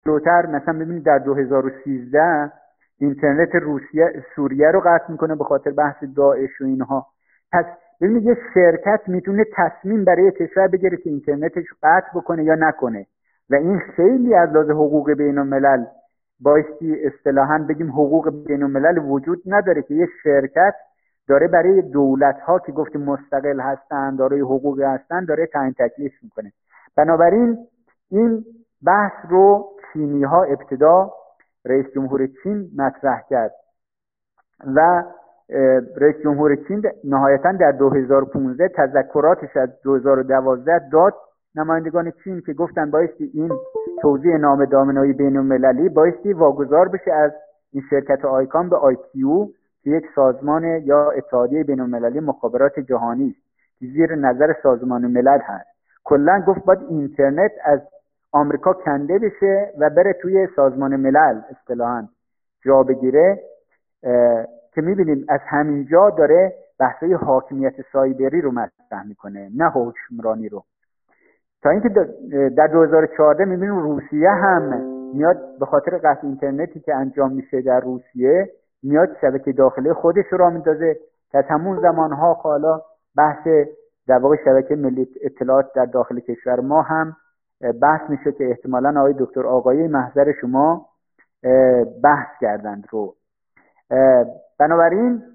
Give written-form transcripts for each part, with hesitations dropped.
شوتر مثلا ببینید در 2013 اینترنت سوریه رو قطع میکنه به خاطر بحث داعش و اینها. پس ببینید یه شرکت میتونه تصمیم برای کشور بگیره که اینترنتش قطع بکنه یا نکنه و این خیلی از لحاظ حقوق بین الملل بایستی اصطلاحاً بگیم حقوق بین الملل وجود نداره که یه شرکت داره برای دولت‌ها که گفت مستقل هستن دارای حقوق هستن داره تعیین تکلیف میکنه. بنابراین این بحث رو چینی‌ها ابتدا رئیس جمهور چین مطرح کرد و رئیس جمهور چین نهایتاً در 2015 تذکراتش از 2012 داد نمایندگان چین که گفتن بایستی این توزیع نام دامنه‌ای بین‌المللی بایستی واگذار بشه از این شرکت آیکام به ITU که یک سازمان یا اتحادیه بین‌المللی مخابرات جهانی است که زیر نظر سازمان ملل هست. کلا گفت باید اینترنت از آمریکا کنده بشه و بره توی سازمان ملل اصطلاحاً جا بگیره که می‌بینیم از همینجا داره بحث‌های حاکمیت سایبری رو مطرح میکنه نه حکمرانی رو. تا اینکه در 2014 می‌بینیم روسیه هم میاد به خاطر قطع اینترنتی که انجام میشه در روسیه میاد شبکه داخلی خودش رو میندازه که از همون زمانها حالا بحث در واقع شبکه ملی اطلاعات در داخل کشور ما هم بحث میشه که احتمالاً آقای دکتر آقایی محضر شما بحث کردند رو. بنابراین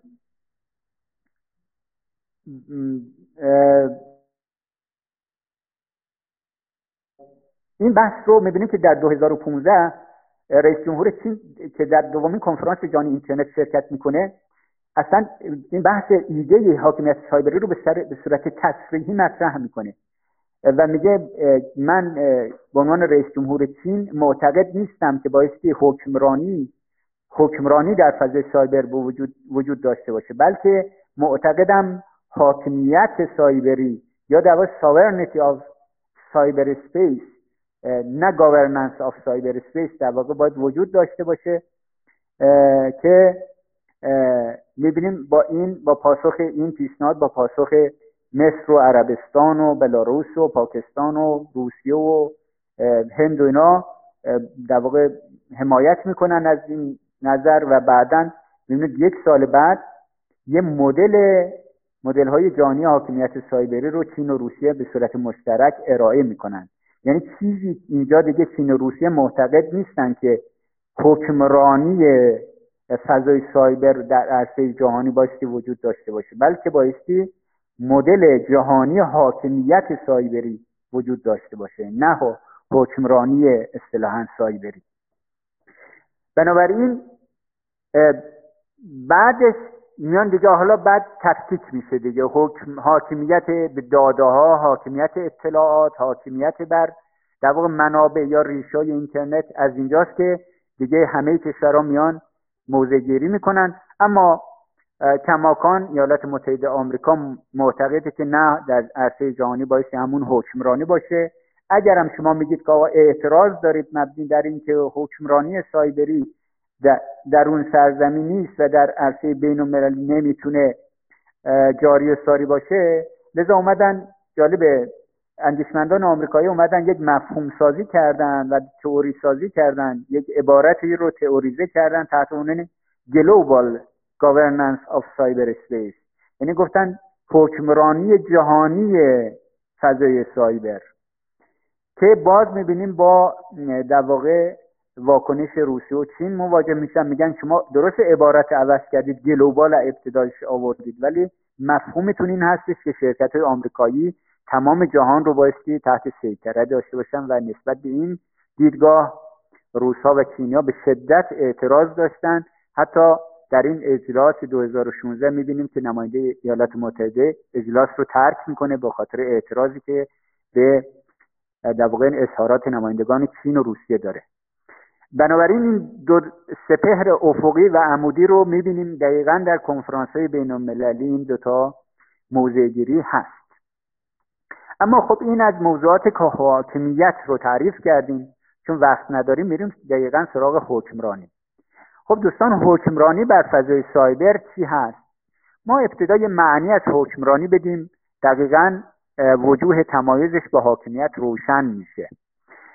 این بحث رو می‌بینیم که در 2015 رئیس جمهور چین که در دومین کنفرانس جهانی اینترنت شرکت میکنه اصلا این بحث ایده حاکمیت سایبری رو به صورت تصریحی مطرح میکنه و میگه من به عنوان رئیس جمهور چین معتقد نیستم که بایستی حکمرانی در فضای سایبر وجود داشته باشه، بلکه معتقدم حاکمیت سایبری یا در واقع sovereignty of cyberspace نه governance of cyberspace در واقع باید وجود داشته باشه که میبینیم با پاسخ این پیشنهاد با پاسخ مصر و عربستان و بلاروس و پاکستان و روسیه و هند و اینا در واقع حمایت میکنن از این نظر و بعداً میبینید یک سال بعد یه مدل های جهانی حاکمیت سایبری رو چین و روسیه به صورت مشترک ارائه میکنن. یعنی چیزی اینجا دیگه چین و روسیه معتقد نیستن که حکمرانی فضای سایبر در عرصه جهانی بایستی وجود داشته باشه، بلکه بایستی مدل جهانی حاکمیت سایبری وجود داشته باشه نه حکمرانی اصطلاحاً سایبری. بنابراین بعدش میان دیگه حالا بعد تفکیک میشه دیگه حاکمیت به داده ها، حاکمیت اطلاعات، حاکمیت بر در واقع منابع یا ریشه‌های اینترنت از اینجاست که دیگه همه کشورها میان موضع گیری میکنن. اما کماکان ایالات متحده آمریکا معتقده که نه در عرصه جهانی باید همون حکمرانی باشه. اگر هم شما میگید که آقا اعتراض دارید مبنی در این که حکمرانی سایبری در اون سرزمین نیست و در عرصه بین المللی نمیتونه جاری و ساری باشه، لذا اومدن جالبه اندیشمندان آمریکایی اومدن یک مفهوم سازی کردن و تئوری سازی کردن، یک عبارتی رو تئوریزه کردن تحت عنوان Global Governance of Cyberspace، یعنی گفتن حکمرانی جهانی فضای سایبر، که باز میبینیم با در واقع واکنش روسیه و چین مواجه میشن. میگن شما درست عبارت عوض کردید، گلوبال ابتدایش آوردید، ولی مفهومتون این هستش که شرکت‌های آمریکایی تمام جهان رو بایستی تحت سیطره داشته باشن و نسبت به این دیدگاه روس‌ها و چینی‌ها به شدت اعتراض داشتن. حتی در این اجلاس 2016 میبینیم که نماینده ایالات متحده اجلاس رو ترک میکنه به خاطر اعتراضی که به در واقع اظهارات نمایندگان چین و روسیه داره. بنابراین این دو سپهر افقی و عمودی رو میبینیم دقیقاً در کنفرانس‌های بین‌المللی این دوتا موضع گیری هست. اما خب این از موضوعات که حاکمیت رو تعریف کردیم، چون وقت نداریم میریم دقیقاً سراغ حکمرانی. خب دوستان، حکمرانی بر فضای سایبر چی هست؟ ما ابتدای معنی از حکمرانی بدیم، دقیقاً وجوه تمایزش با حاکمیت روشن میشه.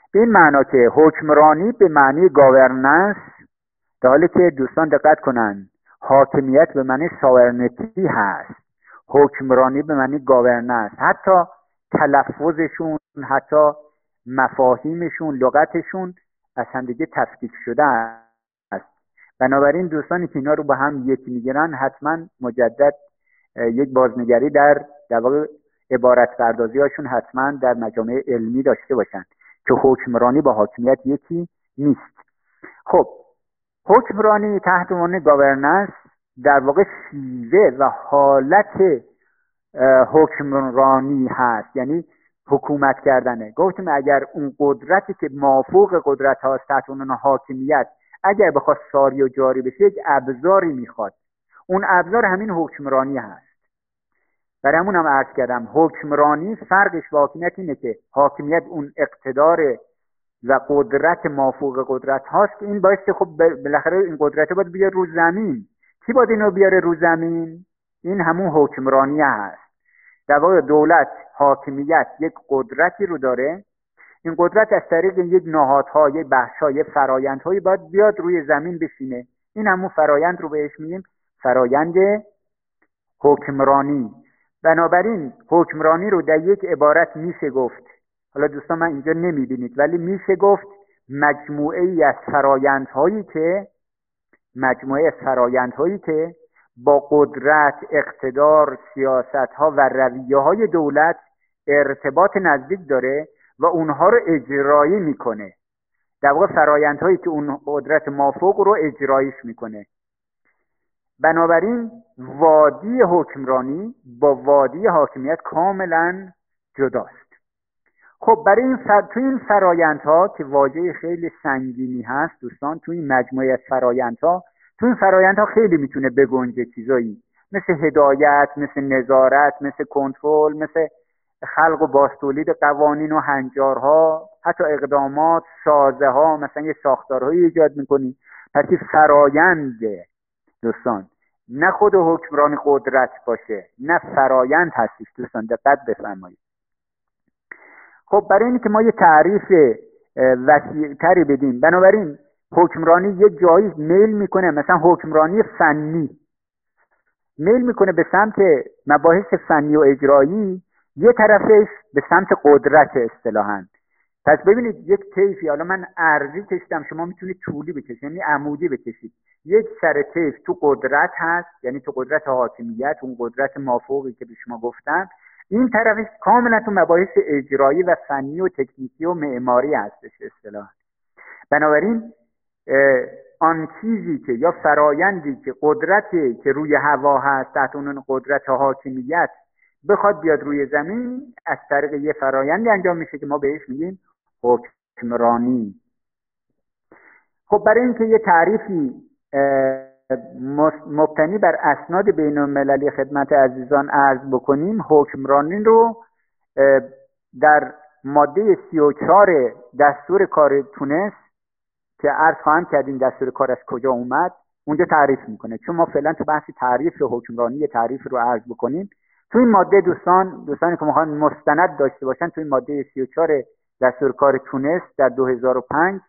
به این معنا که حکمرانی به معنی گاورننس، در حالی که دوستان دقت کنن حاکمیت به معنی ساورنتی هست، حکمرانی به معنی گاورننس. حتی تلفظشون، حتی مفاهیمشون، لغتشون از همدیگه تفکیک شده است. بنابراین دوستانی که اینا رو با هم یکی میگیرن حتما مجدد یک بازنگری در واقع عبارت پردازی هاشون حتما در مجامع علمی داشته باشن که حکمرانی با حاکمیت یکی نیست. خب حکمرانی تحت عنوان گاورننس در واقع شیوه و حالت حکمرانی هست، یعنی حکومت کردنه. گفتیم اگر اون قدرتی که مافوق قدرت هاست تحت عنوان حاکمیت اگر بخواد ساری و جاری بشه یک ابزاری میخواد، اون ابزار همین حکمرانی هست. برای همون هم عرض کردم حکمرانی فرقش با حاکمیت اینه که حاکمیت اون اقتدار و قدرت مافوق قدرت هاست که این باعث خب بالاخره این قدرت باید بیاره رو زمین. کی باید اینو بیاره رو زمین؟ این همون حکمرانی هست. در واقع دولت، حاکمیت یک قدرتی رو داره، این قدرت از طریق یک نهادها، یک بخش‌ها، یک فرآیندهایی باید بیاد روی زمین بشینه. این همون فرآیند رو بهش میگیم فرآیند حکمرانی. بنابراین حکمرانی رو در یک عبارت میشه گفت، حالا دوستان من اینجا نمیبینید ولی میشه گفت مجموعه ای از فرآیندهایی که با قدرت، اقتدار، سیاست‌ها و رویه‌های دولت ارتباط نزدیک داره و اونها رو اجرایی میکنه. در واقع فرآیندهایی که اون قدرت مافوق رو اجرایش میکنه. بنابراین وادی حکمرانی با وادی حاکمیت کاملا جداست. خب برای این فرآیندها که واژه خیلی سنگینی هست دوستان، تو این مجموعه از فرآیندها خیلی میتونه بگنجه چیزایی مثل هدایت، مثل نظارت، مثل کنترل، مثل خلق و بازتولید قوانین و هنجارها، حتی اقدامات، سازه ها، مثلا یه ساختارهایی ایجاد میکنی. پس این فرآیند دوستان نه خود حکمرانی قدرت باشه نه فرآیند هستش دوستان، دقت بفرمایید. خب برای اینکه ما یه تعریف وسیع‌تری بدیم، بنابراین حکمرانی یه جایی میل میکنه، مثلا حکمرانی فنی میل میکنه به سمت مباحث فنی و اجرایی، یه طرفش به سمت قدرت اصطلاحاً. پس ببینید یک طیفی، حالا من عرضی کشیدم، شما میتونید طولی بکشید یعنی عمودی بکشید. یک سر طیف تو قدرت هست، یعنی تو قدرت حاکمیت، اون قدرت مافوقی که به شما گفتم. این طرفش کاملا تو مباحث اجرایی و فنی و تکنیکی و معماری هستش اصطلاحاً. بنابراین آن چیزی که یا فرایندی که قدرتی که روی هوا هست تحت عنوان قدرت حاکمیت بخواد بیاد روی زمین، از طریق یه فرایندی انجام میشه که ما بهش میگیم حکمرانی. خب برای اینکه یه تعریفی مبتنی بر اسناد بین المللی خدمت عزیزان عرض بکنیم، حکمرانی رو در ماده 34 دستور کار تونس که عرض خواهم کردیم دستور کار از کجا اومد اونجا تعریف میکنه. چون ما فعلا تو بحث تعریف حکمرانی تعریف رو عرض بکنیم، تو این ماده دوستانی که میخوان مستند داشته باشن، تو این ماده 34 دستور کار تونس در 2005